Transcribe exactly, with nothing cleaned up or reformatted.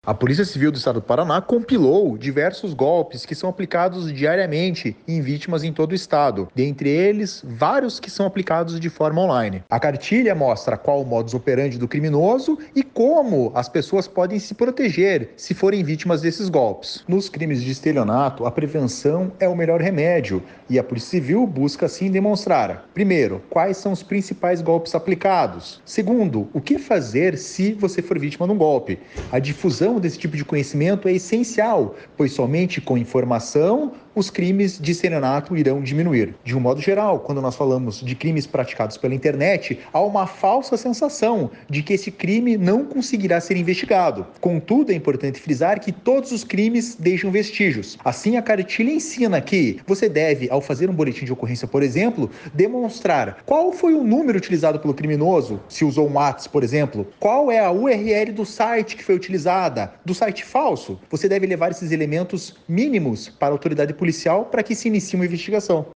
A Polícia Civil do Estado do Paraná compilou diversos golpes que são aplicados diariamente em vítimas em todo o estado, dentre eles, vários que são aplicados de forma online. A cartilha mostra qual o modus operandi do criminoso e como as pessoas podem se proteger se forem vítimas desses golpes. Nos crimes de estelionato, a prevenção é o melhor remédio e a Polícia Civil busca assim demonstrar, primeiro, quais são os principais golpes aplicados. Segundo, o que fazer se você for vítima de um golpe. A difusão desse tipo de conhecimento é essencial, pois somente com informação os crimes de estelionato irão diminuir. De um modo geral, quando nós falamos de crimes praticados pela internet, há uma falsa sensação de que esse crime não conseguirá ser investigado. Contudo, é importante frisar que todos os crimes deixam vestígios. Assim, a cartilha ensina que você deve, ao fazer um boletim de ocorrência, por exemplo, demonstrar qual foi o número utilizado pelo criminoso, se usou um WhatsApp, por exemplo, qual é a U R L do site que foi utilizada, do site falso. Você deve levar esses elementos mínimos para a autoridade policial para que se inicie uma investigação.